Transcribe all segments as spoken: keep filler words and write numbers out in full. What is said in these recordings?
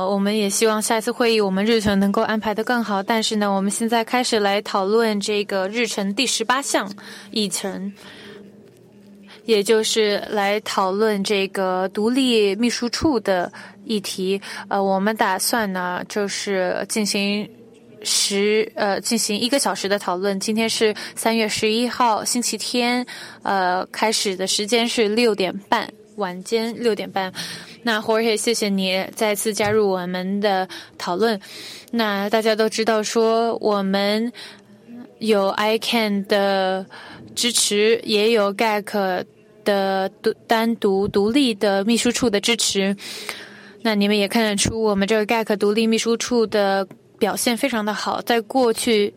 我们也希望下一次会议我们日程能够安排得更好。但是呢，我们现在开始来讨论这个日程第十八项议程，也就是来讨论这个独立秘书处的议题。呃，我们打算呢，就是进行十呃进行一个小时的讨论。今天是三月十一号星期天，呃，开始的时间是六点半，晚间六点半。那 Jorge， 谢谢你再次加入我们的讨论。那大家都知道说，我们有 I C A N 的支持，也有 G A C 的单独独立的秘书处的支持。那你们也看得出，我们这个 G A C 独立秘书处的表现非常的好。在过去，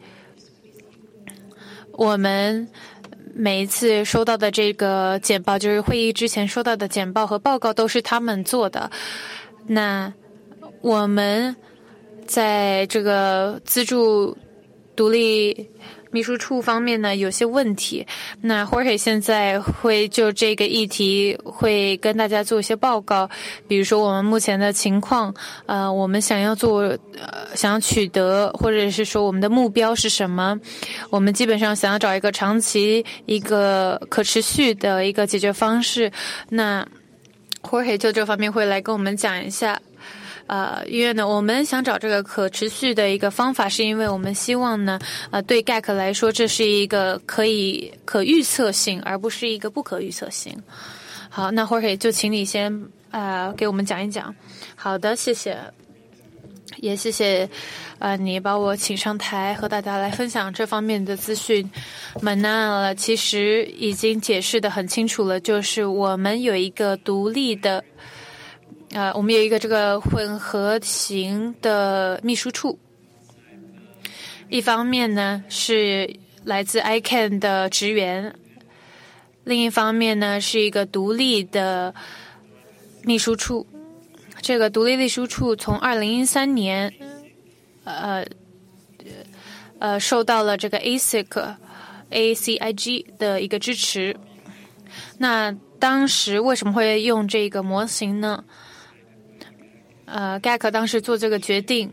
我们每一次收到的这个简报，就是会议之前收到的简报和报告，都是他们做的。那我们在这个资助独立秘书处方面呢，有些问题。那 Jorge 现在会就这个议题会跟大家做一些报告，比如说我们目前的情况，呃，我们想要做，呃，想要取得，或者是说我们的目标是什么？我们基本上想要找一个长期、一个可持续的一个解决方式。那 Jorge 就这方面会来跟我们讲一下。呃，因为呢，我们想找这个可持续的一个方法，是因为我们希望呢，呃，对 G A C 来说，这是一个可以可预测性，而不是一个不可预测性。好，那 Jorge 就请你先呃给我们讲一讲。好的，谢谢，也谢谢呃你把我请上台和大家来分享这方面的资讯。Manal 其实已经解释得很清楚了，就是我们有一个独立的。呃，我们有一个这个混合型的秘书处，一方面呢是来自 I C A N 的职员，另一方面呢是一个独立的秘书处。这个独立秘书处从二零一三年，呃呃受到了这个 A C I G A C I G 的一个支持。那当时为什么会用这个模型呢？呃 ，G A C 当时做这个决定，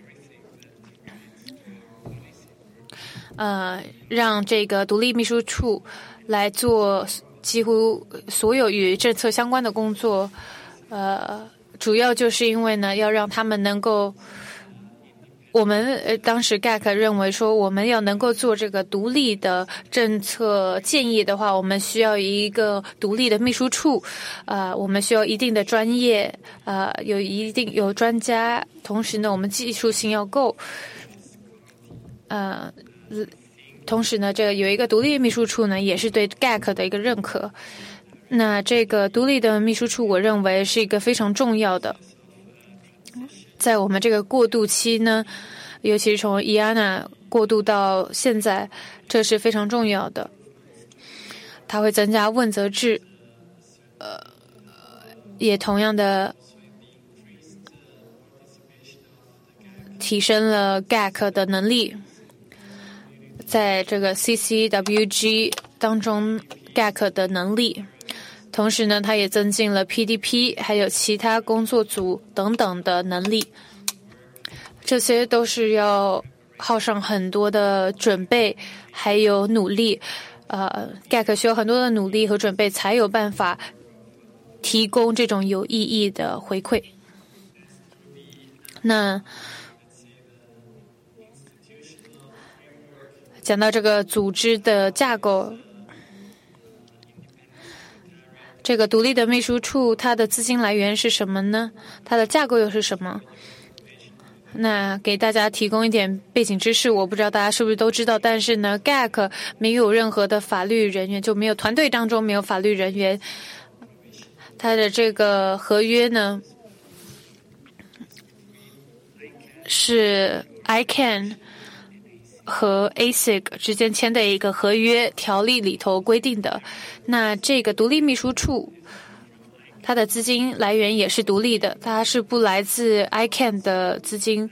呃，让这个独立秘书处来做几乎所有与政策相关的工作，呃，主要就是因为呢，要让他们能够，我们呃当时 G A C 认为说，我们要能够做这个独立的政策建议的话，我们需要一个独立的秘书处，呃，我们需要一定的专业，呃，有一定有专家，同时呢，我们技术性要够，呃，同时呢，这个有一个独立秘书处呢，也是对 G A C 的一个认可。那这个独立的秘书处，我认为是一个非常重要的。在我们这个过渡期呢，尤其是从 I A N A 过渡到现在，这是非常重要的。它会增加问责制，呃，也同样的提升了 G A C 的能力。在这个 C C W G 当中 G A C 的能力。同时呢，它也增进了 P D P 还有其他工作组等等的能力，这些都是要耗上很多的准备还有努力。呃 G A C 需要很多的努力和准备，才有办法提供这种有意义的回馈。那讲到这个组织的架构，这个独立的秘书处，它的资金来源是什么呢？它的架构又是什么？那给大家提供一点背景知识，我不知道大家是不是都知道，但是呢 ，G A C 没有任何的法律人员，就没有团队当中没有法律人员。它的这个合约呢，是 I C A N 和 A S I C 之间签的一个合约条例里头规定的。那这个独立秘书处，它的资金来源也是独立的，它是不来自 I C A N 的资金。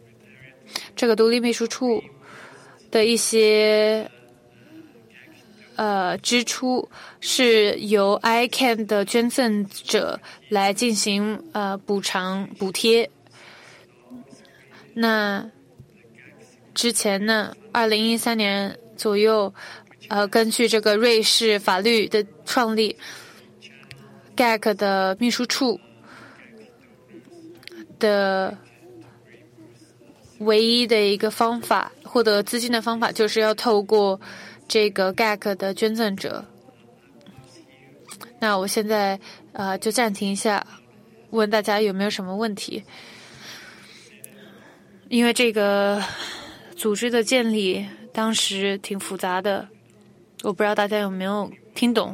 这个独立秘书处的一些呃支出是由 I C A N 的捐赠者来进行呃补偿补贴。那之前呢，二零一三年左右，呃，根据这个瑞士法律的创立 ，G A C 的秘书处的唯一的一个方法获得资金的方法，就是要透过这个 G A C 的捐赠者。那我现在呃就暂停一下，问大家有没有什么问题？因为这个组织的建立当时挺复杂的，我不知道大家有没有听懂。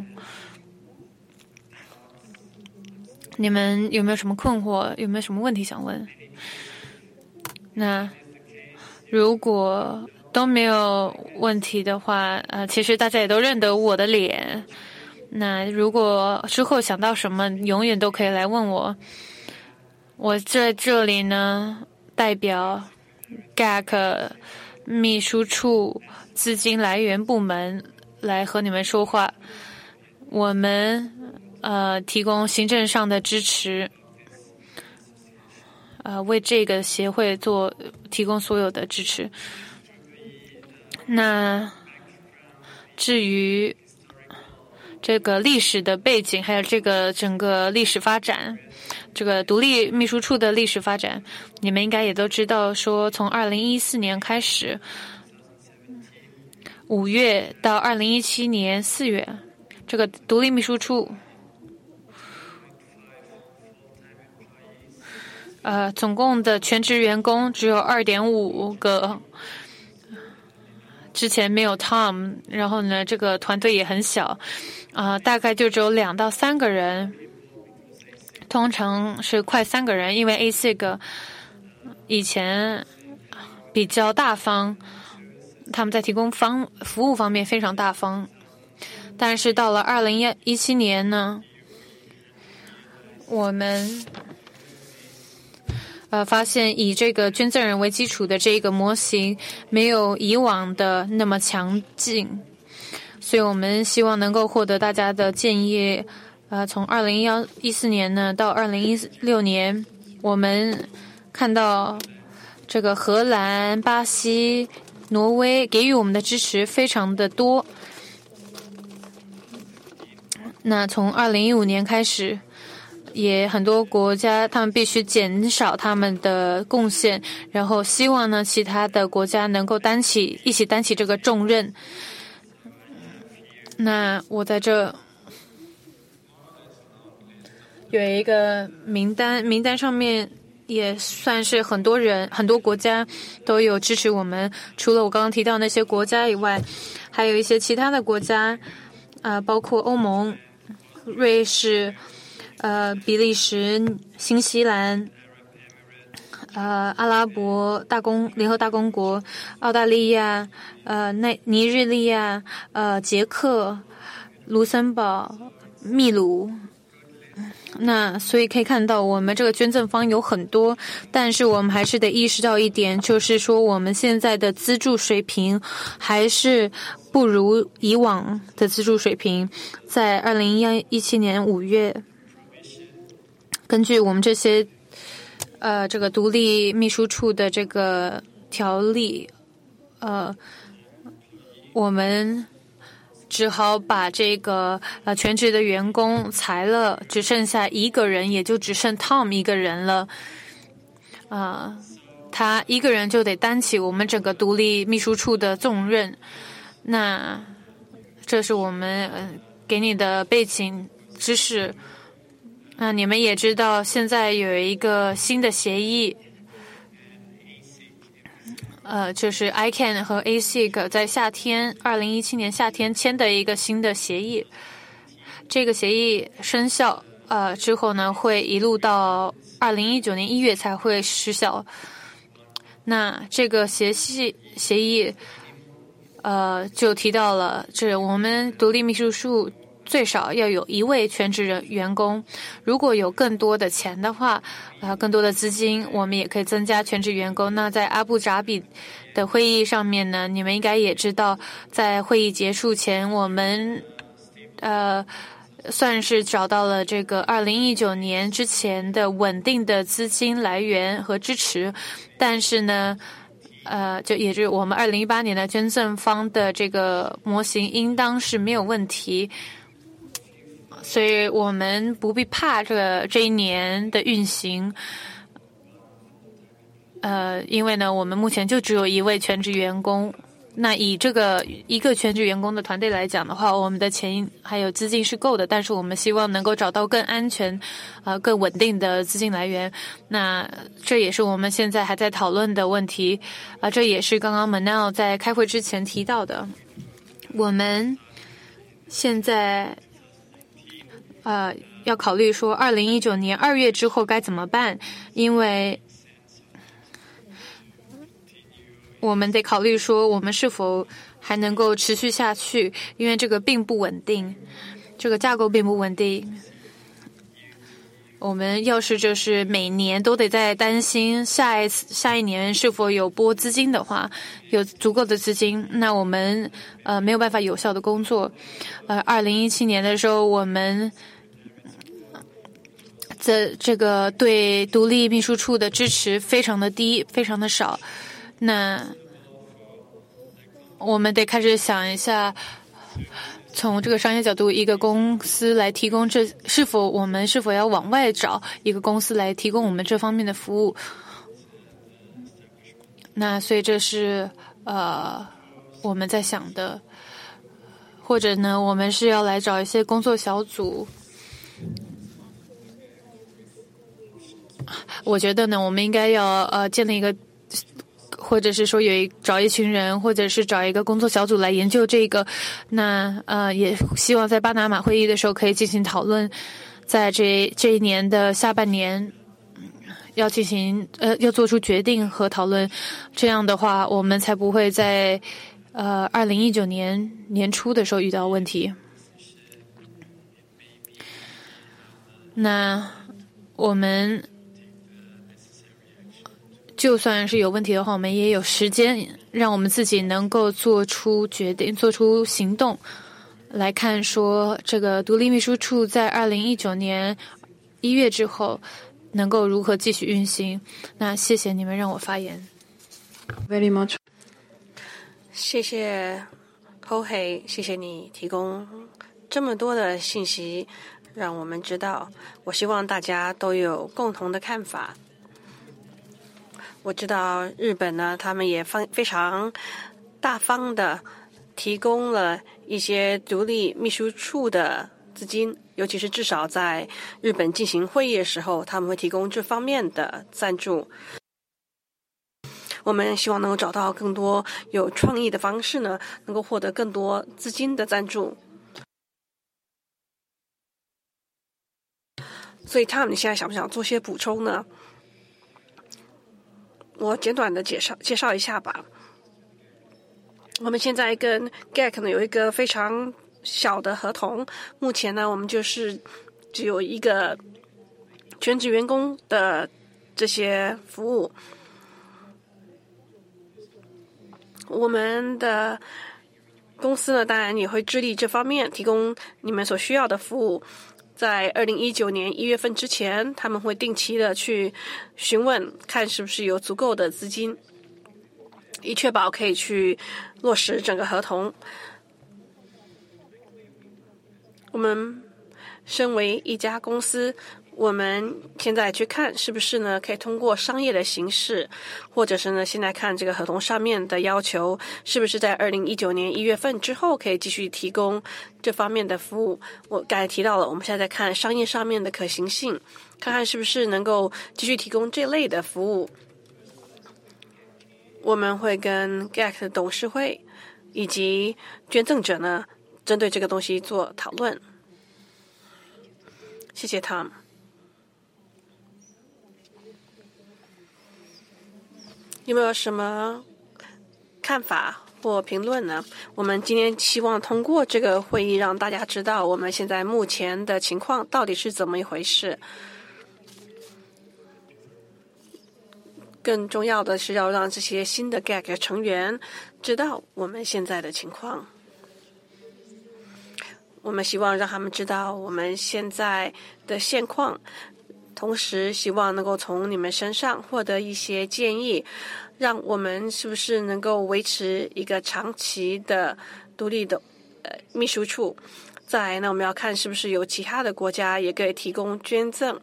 你们有没有什么困惑？有没有什么问题想问？那如果都没有问题的话，呃，其实大家也都认得我的脸。那如果之后想到什么，永远都可以来问我。我在这里呢，代表 G A C 秘书处资金来源部门来和你们说话。我们呃提供行政上的支持，呃为这个协会做提供所有的支持。那至于这个历史的背景，还有这个整个历史发展，这个独立秘书处的历史发展，你们应该也都知道，说从二零一四年开始，五月到二零一七年四月，这个独立秘书处，呃，总共的全职员工只有二点五个。之前没有 Tom， 然后呢，这个团队也很小，啊、呃，大概就只有两到三个人，通常是快三个人，因为 A S I G 以前比较大方，他们在提供方服务方面非常大方，但是到了二零一七年呢，我们呃，发现以这个捐赠人为基础的这个模型没有以往的那么强劲，所以我们希望能够获得大家的建议。呃，从二零一四年呢到二零一六年，我们看到这个荷兰、巴西、挪威给予我们的支持非常的多。那从二零一五年开始，也很多国家他们必须减少他们的贡献，然后希望呢其他的国家能够担起一起担起这个重任。那我在这有一个名单，名单上面也算是很多人很多国家都有支持我们，除了我刚刚提到那些国家以外，还有一些其他的国家，呃，包括欧盟、瑞士、呃，比利时、新西兰、呃，阿拉伯大公联合大公国、澳大利亚、呃，内尼日利亚、呃，捷克、卢森堡、秘鲁。那所以可以看到，我们这个捐赠方有很多，但是我们还是得意识到一点，就是说我们现在的资助水平还是不如以往的资助水平。在二零一七年五月。根据我们这些呃这个独立秘书处的这个条例，呃，我们只好把这个呃全职的员工裁了，只剩下一个人，也就只剩 Tom 一个人了。啊、呃，他一个人就得担起我们整个独立秘书处的重任。那这是我们、呃、给你的背景知识。那你们也知道，现在有一个新的协议，呃，就是 I C A N 和 A S I G 在夏天，二零一七年夏天签的一个新的协议。这个协议生效，呃，之后呢，会一路到二零一九年一月才会失效。那这个协议协议，呃，就提到了，这我们独立秘书处最少要有一位全职人员工。如果有更多的钱的话，呃，更多的资金，我们也可以增加全职员工。那在阿布扎比的会议上面呢，你们应该也知道，在会议结束前，我们呃算是找到了这个二零一九年之前的稳定的资金来源和支持，但是呢。呃，就也就是我们二零一八年的捐赠方的这个模型应当是没有问题，所以我们不必怕这个这一年的运行。呃，因为呢，我们目前就只有一位全职员工。那以这个一个全职员工的团队来讲的话，我们的钱还有资金是够的，但是我们希望能够找到更安全、呃更稳定的资金来源。那这也是我们现在还在讨论的问题啊、呃，这也是刚刚 Manal 在开会之前提到的。我们现在呃要考虑说，二零一九年二月之后该怎么办，因为。我们得考虑说，我们是否还能够持续下去，因为这个并不稳定，这个架构并不稳定。我们要是就是每年都得在担心下一次下一年是否有拨资金的话，有足够的资金，那我们呃没有办法有效的工作。呃，二零一七年的时候，我们这这个对独立秘书处的支持非常的低，非常的少。那我们得开始想一下，从这个商业角度，一个公司来提供这是否我们是否要往外找一个公司来提供我们这方面的服务？那所以这是呃我们在想的，或者呢，我们是要来找一些工作小组。我觉得呢，我们应该要呃建立一个。或者是说有一找一群人，或者是找一个工作小组来研究这个。那呃，也希望在巴拿马会议的时候可以进行讨论，在这这一年的下半年要进行呃要做出决定和讨论。这样的话，我们才不会在呃二零一九年年初的时候遇到问题。那我们。就算是有问题的话，我们也有时间让我们自己能够做出决定、做出行动，来看说这个独立秘书处在二零一九年一月之后能够如何继续运行。那谢谢你们让我发言。 Very much。 谢谢侯黑，谢谢你提供这么多的信息，让我们知道。我希望大家都有共同的看法。我知道日本呢，他们也非非常大方的提供了一些独立秘书处的资金，尤其是至少在日本进行会议的时候，他们会提供这方面的赞助。我们希望能够找到更多有创意的方式呢，能够获得更多资金的赞助。所以 Tom， 你现在想不想做些补充呢？我简短的介绍介绍一下吧。我们现在跟 G A C 呢有一个非常小的合同，目前呢我们就是只有一个全职员工的这些服务。我们的公司呢当然也会致力这方面，提供你们所需要的服务。在二零一九年一月份之前，他们会定期的去询问，看是不是有足够的资金，以确保可以去落实整个合同。我们身为一家公司，我们现在去看是不是呢可以通过商业的形式，或者是呢现在看这个合同上面的要求是不是在二零一九年一月份之后可以继续提供这方面的服务。我刚才提到了，我们现在在看商业上面的可行性，看看是不是能够继续提供这类的服务。我们会跟 G A C 的董事会以及捐赠者呢针对这个东西做讨论。谢谢 Tom。有没有什么看法或评论呢？我们今天希望通过这个会议让大家知道我们现在目前的情况到底是怎么一回事。更重要的是要让这些新的 G A C 成员知道我们现在的情况。我们希望让他们知道我们现在的现况，同时希望能够从你们身上获得一些建议，让我们是不是能够维持一个长期的独立的呃秘书处。再来呢，我们要看是不是有其他的国家也可以提供捐赠。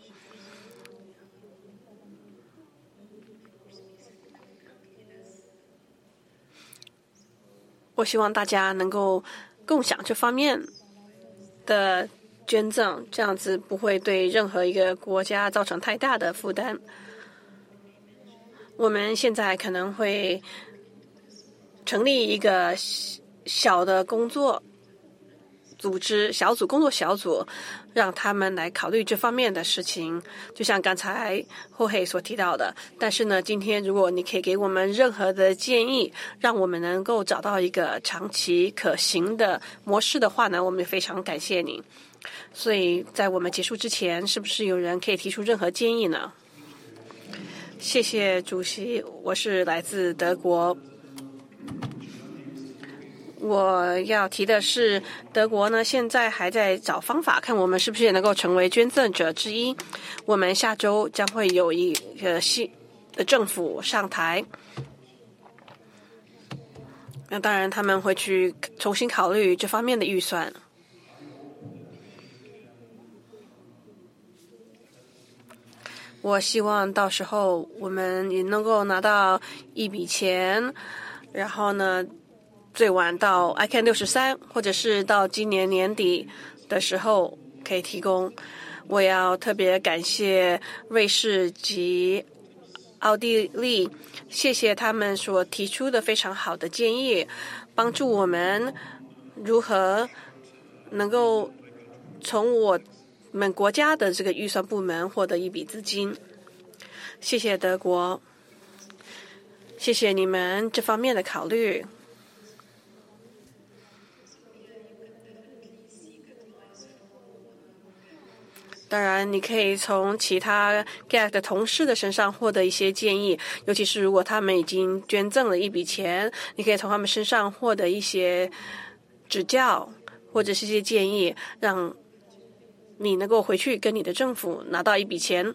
我希望大家能够共享这方面的捐赠，这样子不会对任何一个国家造成太大的负担。我们现在可能会成立一个小的工作组织小组工作小组，让他们来考虑这方面的事情，就像刚才霍黑所提到的。但是呢，今天如果你可以给我们任何的建议，让我们能够找到一个长期可行的模式的话呢，我们也非常感谢你。所以在我们结束之前，是不是有人可以提出任何建议呢？谢谢主席，我是来自德国。我要提的是，德国呢现在还在找方法，看我们是不是也能够成为捐赠者之一。我们下周将会有一个新的政府上台，那当然他们会去重新考虑这方面的预算。我希望到时候我们也能够拿到一笔钱，然后呢最晚到 I C A N 六十三，或者是到今年年底的时候可以提供。我要特别感谢瑞士及奥地利，谢谢他们所提出的非常好的建议，帮助我们如何能够从我们国家的这个预算部门获得一笔资金。谢谢德国，谢谢你们这方面的考虑。当然，你可以从其他 G A C 的同事的身上获得一些建议，尤其是如果他们已经捐赠了一笔钱，你可以从他们身上获得一些指教或者是一些建议，让你能够回去跟你的政府拿到一笔钱。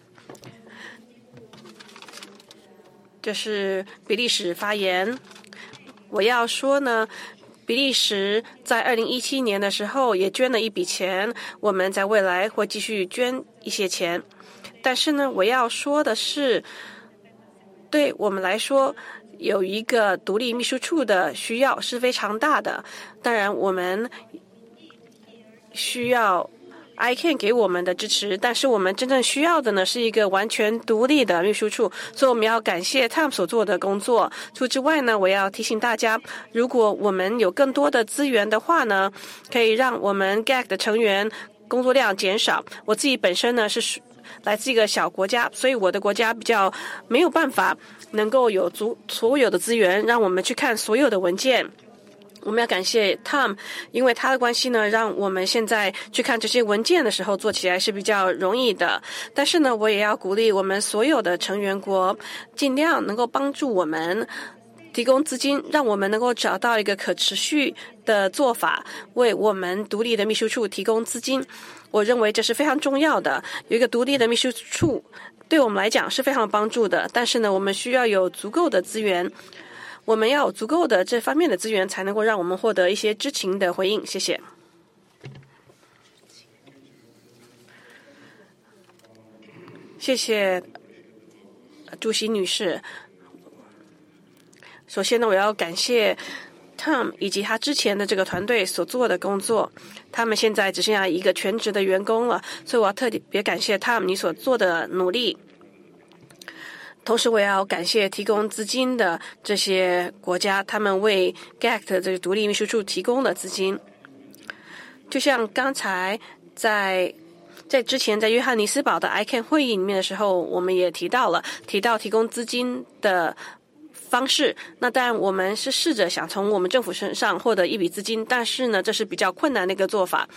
这是比利时发言。我要说呢，比利时在二零一七年的时候也捐了一笔钱，我们在未来会继续捐一些钱。但是呢，我要说的是，对我们来说，有一个独立秘书处的需要是非常大的。当然，我们需要 I C A N 给我们的支持，但是我们真正需要的呢是一个完全独立的秘书处，所以我们要感谢 Tom 所做的工作。除此之外呢，我要提醒大家，如果我们有更多的资源的话呢，可以让我们 G A C 的成员工作量减少。我自己本身呢是来自一个小国家，所以我的国家比较没有办法能够有足所有的资源让我们去看所有的文件。我们要感谢 Tom， 因为他的关系呢，让我们现在去看这些文件的时候做起来是比较容易的。但是呢，我也要鼓励我们所有的成员国尽量能够帮助我们提供资金，让我们能够找到一个可持续的做法，为我们独立的秘书处提供资金。我认为这是非常重要的，有一个独立的秘书处对我们来讲是非常有帮助的。但是呢，我们需要有足够的资源，我们要有足够的这方面的资源，才能够让我们获得一些知情的回应。谢谢。谢谢主席女士。首先呢，我要感谢 Tom 以及他之前的这个团队所做的工作。他们现在只剩下一个全职的员工了，所以我要特别感谢 Tom 你所做的努力。同时，我也要感谢提供资金的这些国家，他们为 G A C 的这个独立秘书处提供了资金。就像刚才在在之前在约翰尼斯堡的 I C A N 会议里面的时候，我们也提到了提到提供资金的方式。那当然我们是试着想从我们政府身上获得一笔资金，但是呢这是比较困难的一个做法。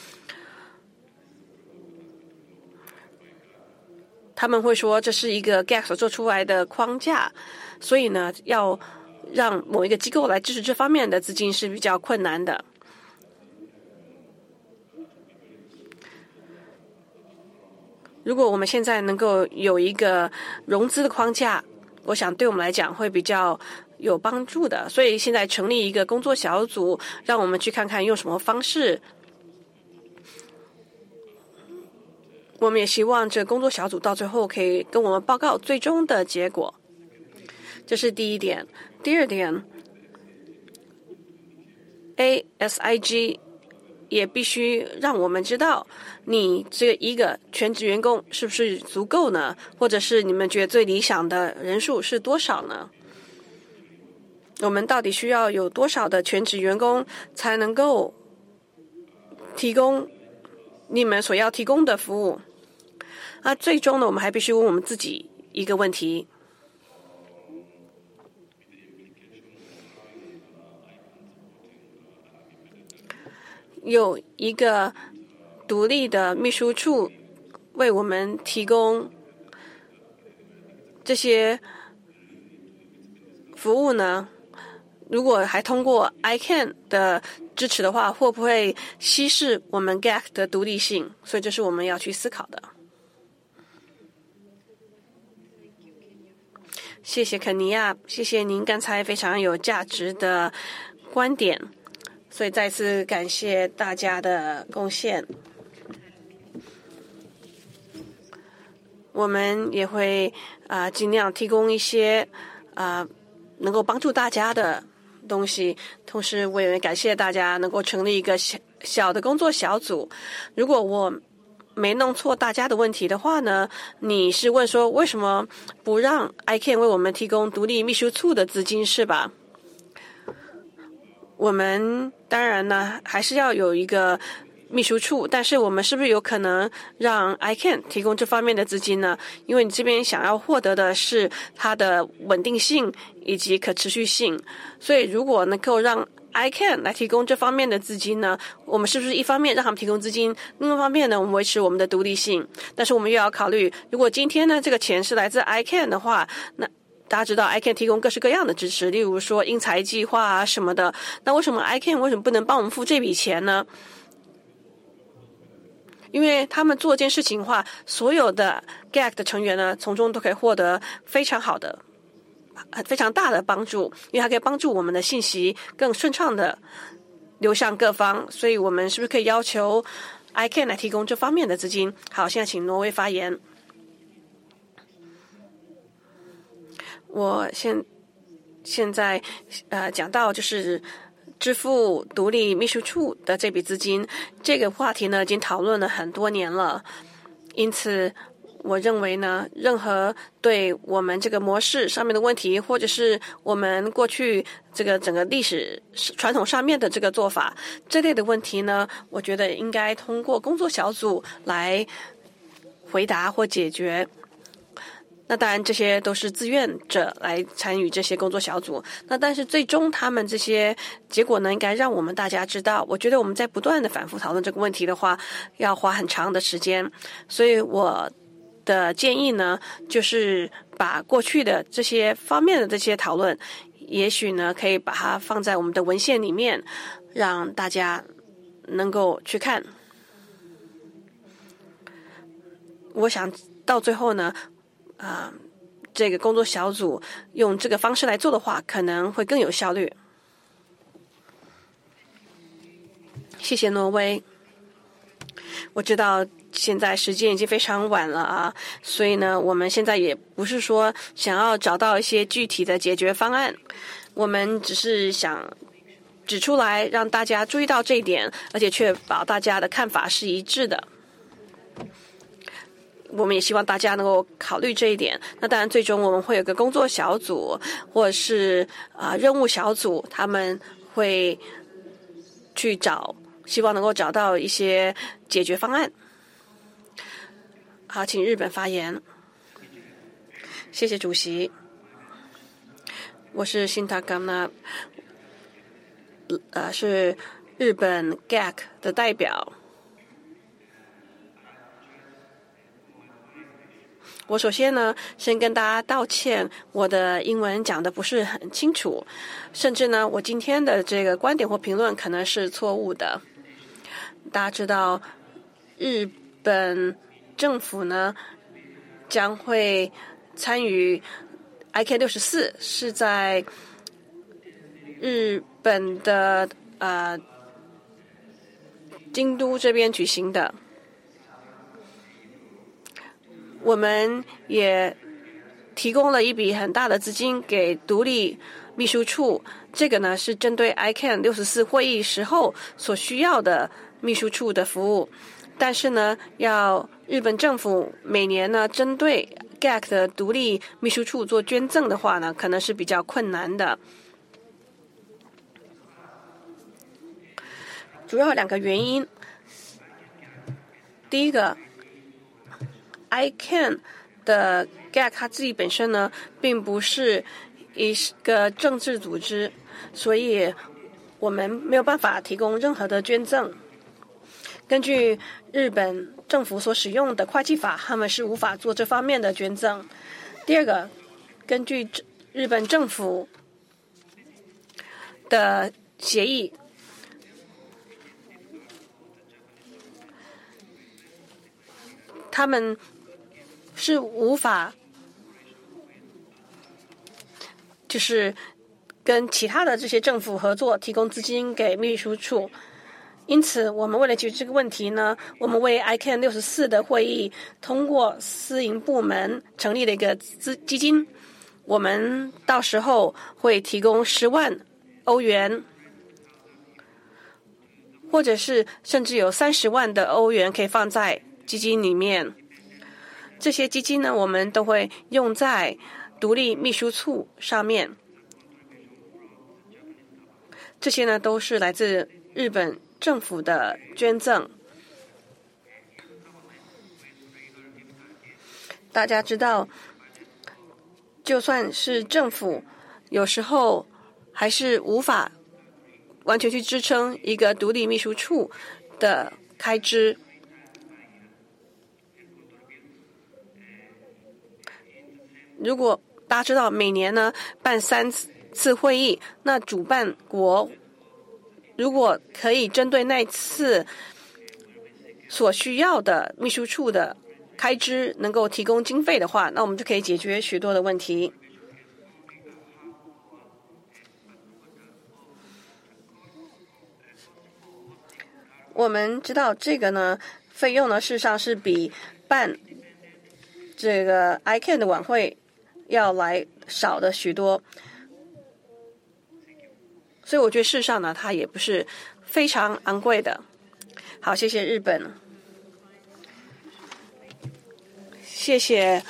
他们会说这是一个 G A C 所做出来的框架，所以呢要让某一个机构来支持这方面的资金是比较困难的。如果我们现在能够有一个融资的框架，我想对我们来讲会比较有帮助的。所以现在成立一个工作小组，让我们去看看用什么方式。我们也希望这工作小组到最后可以跟我们报告最终的结果。这是第一点。第二点 ，A S I G 也必须让我们知道，你这一个全职员工是不是足够呢？或者是你们觉得最理想的人数是多少呢？我们到底需要有多少的全职员工才能够提供你们所要提供的服务？那最终呢，我们还必须问我们自己一个问题：有一个独立的秘书处为我们提供这些服务呢？如果还通过 I C A N 的支持的话，会不会稀释我们 G A C 的独立性？所以这是我们要去思考的。谢谢肯尼亚，谢谢您刚才非常有价值的观点，所以再次感谢大家的贡献。我们也会啊、呃、尽量提供一些啊、呃、能够帮助大家的东西，同时我也感谢大家能够成立一个小小的工作小组。如果我没弄错大家的问题的话呢，你是问说为什么不让 I C A N 为我们提供独立秘书处的资金是吧？我们当然呢还是要有一个秘书处，但是我们是不是有可能让 I C A N 提供这方面的资金呢？因为你这边想要获得的是它的稳定性以及可持续性，所以如果能够让 I C A N 来提供这方面的资金呢，我们是不是一方面让他们提供资金，另一方面呢我们维持我们的独立性？但是我们又要考虑，如果今天呢这个钱是来自 I C A N 的话，那大家知道 I C A N 提供各式各样的支持，例如说英才计划啊什么的，那为什么 I C A N 为什么不能帮我们付这笔钱呢？因为他们做这件事情的话，所有的 G A C 的成员呢从中都可以获得非常好的非常大的帮助，因为它可以帮助我们的信息更顺畅的流向各方，所以我们是不是可以要求 I C A N 来提供这方面的资金？好，现在请挪威发言。我现现在呃讲到就是支付独立秘书处的这笔资金，这个话题呢已经讨论了很多年了，因此我认为呢，任何对我们这个模式上面的问题，或者是我们过去这个整个历史传统上面的这个做法，这类的问题呢，我觉得应该通过工作小组来回答或解决。那当然这些都是自愿者来参与这些工作小组，那但是最终他们这些结果呢应该让我们大家知道。我觉得我们在不断的反复讨论这个问题的话要花很长的时间，所以我的建议呢就是把过去的这些方面的这些讨论，也许呢可以把它放在我们的文献里面，让大家能够去看。我想到最后呢啊、呃，这个工作小组用这个方式来做的话，可能会更有效率。谢谢挪威。我知道现在时间已经非常晚了啊，所以呢，我们现在也不是说想要找到一些具体的解决方案，我们只是想指出来，让大家注意到这一点，而且确保大家的看法是一致的。我们也希望大家能够考虑这一点。那当然最终我们会有个工作小组或者是啊、呃、任务小组，他们会去找，希望能够找到一些解决方案。好，请日本发言。谢谢主席。 我是新塔甘纳，呃，是日本 G A C 的代表。我首先呢，先跟大家道歉，我的英文讲的不是很清楚，甚至呢，我今天的这个观点或评论可能是错误的。大家知道，日本政府呢将会参与 I C A N 六十四，是在日本的呃京都这边举行的。我们也提供了一笔很大的资金给独立秘书处，这个呢是针对 I C A N 六十四会议时候所需要的秘书处的服务。但是呢，要日本政府每年呢针对 G A C 的独立秘书处做捐赠的话呢，可能是比较困难的。主要有两个原因。第一个 I C A N 的 G A C 它自己本身呢，并不是一个政治组织，所以我们没有办法提供任何的捐赠。根据日本政府所使用的会计法，他们是无法做这方面的捐赠。第二个，根据日本政府的协议，他们是无法就是跟其他的这些政府合作，提供资金给秘书处。因此，我们为了解决这个问题呢，我们为 I C A N 六十四的会议通过私营部门成立了一个资基金，我们到时候会提供十万欧元，或者是甚至有三十万的欧元可以放在基金里面。这些基金呢，我们都会用在独立秘书处上面。这些呢，都是来自日本政府的捐赠。大家知道，就算是政府，有时候还是无法完全去支撑一个独立秘书处的开支。如果大家知道每年呢办三次会议，那主办国如果可以针对那次所需要的秘书处的开支能够提供经费的话，那我们就可以解决许多的问题。我们知道这个呢，费用呢事实上是比办这个 I C A N 的晚会要来少的许多，所以我觉得事实上呢，它也不是非常昂贵的。好，谢谢日本，谢谢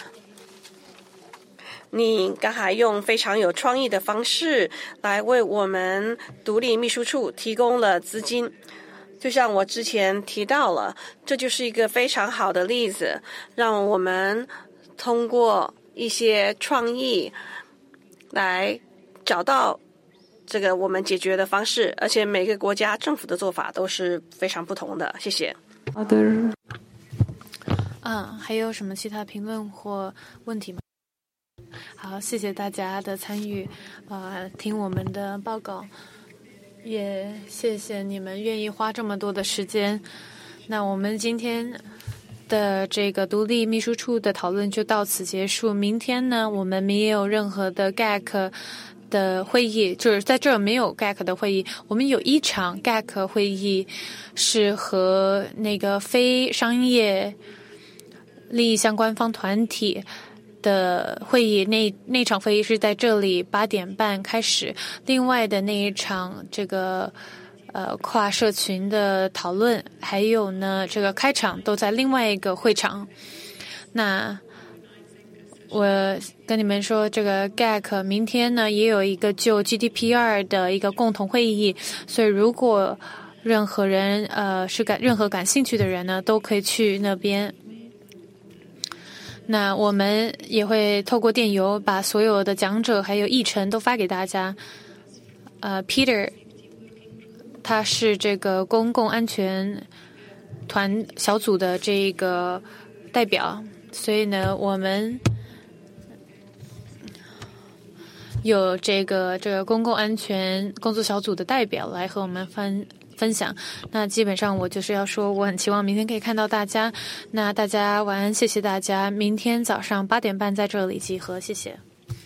你刚才用非常有创意的方式来为我们独立秘书处提供了资金。就像我之前提到了，这就是一个非常好的例子，让我们通过一些创意来找到这个我们解决的方式，而且每个国家政府的做法都是非常不同的。谢谢。 Other 嗯，还有什么其他评论或问题吗？好，谢谢大家的参与，呃，听我们的报告，也谢谢你们愿意花这么多的时间。那我们今天的这个独立秘书处的讨论就到此结束。明天呢，我们没有任何的 G A C 的会议，就是在这儿没有 G A C 的会议。我们有一场 G A C 会议是和那个非商业利益相关方团体的会议，那那场会议是在这里八点半开始。另外的那一场这个呃跨社群的讨论，还有呢这个开场都在另外一个会场。那我跟你们说，这个 G A C 明天呢也有一个就 G D P R 的一个共同会议，所以如果任何人呃是感任何感兴趣的人呢，都可以去那边。 那我们也会透过电邮把所有的讲者还有议程都发给大家。呃 ，Peter， 他是这个公共安全团小组的这个代表，所以呢，我们有这个这个公共安全工作小组的代表来和我们分分享。那基本上我就是要说，我很期望明天可以看到大家。那大家晚安，谢谢大家。明天早上八点半在这里集合，谢谢。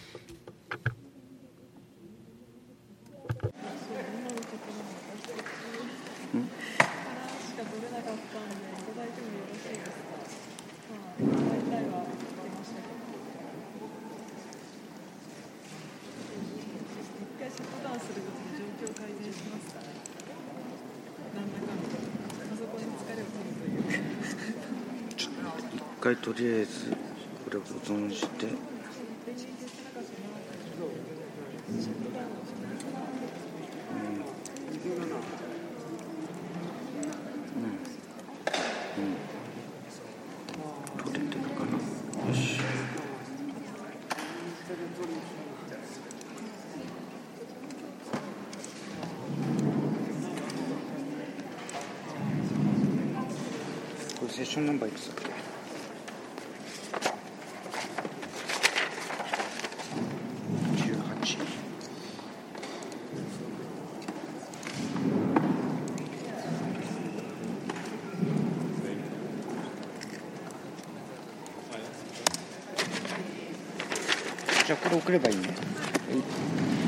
一回とりあえずこれを保存して、うんうん、取れてるかな。よし。これセッションナンバーいくつだっけ？じゃあこれ送ればいいね。はい。